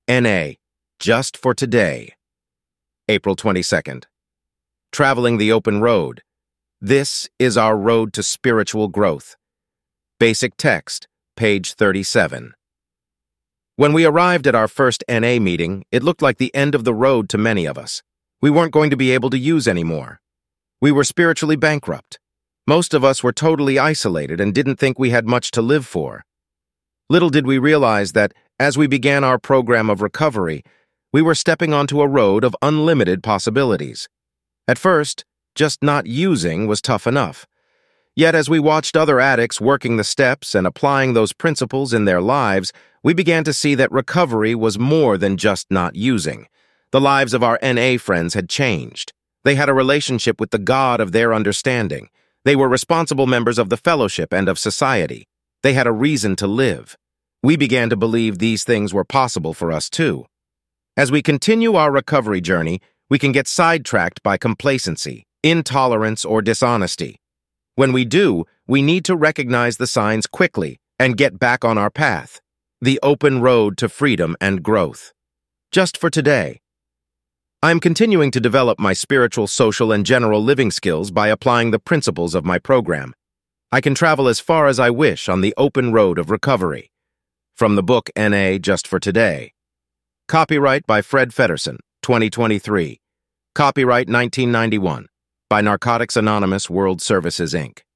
NA, just for today. April 22nd. Traveling the open road. This is our road to spiritual growth. Basic text, page 37. When we arrived at our first NA meeting, it looked like the end of the road to many of us. We weren't going to be able to use anymore. We were spiritually bankrupt. Most of us were totally isolated and didn't think we had much to live for. Little did we realize that, as we began our program of recovery, we were stepping onto a road of unlimited possibilities. At first, just not using was tough enough. Yet as we watched other addicts working the steps and applying those principles in their lives, we began to see that recovery was more than just not using. The lives of our NA friends had changed. They had a relationship with the God of their understanding. They were responsible members of the fellowship and of society. They had a reason to live. We began to believe these things were possible for us too. As we continue our recovery journey, we can get sidetracked by complacency, intolerance, or dishonesty. When we do, we need to recognize the signs quickly and get back on our path, the open road to freedom and growth. Just for today. I'm continuing to develop my spiritual, social, and general living skills by applying the principles of my program. I can travel as far as I wish on the open road of recovery. From the book NA Just for Today. Copyright by Fred Feddersen, 2023. Copyright 1991. By Narcotics Anonymous World Services, Inc.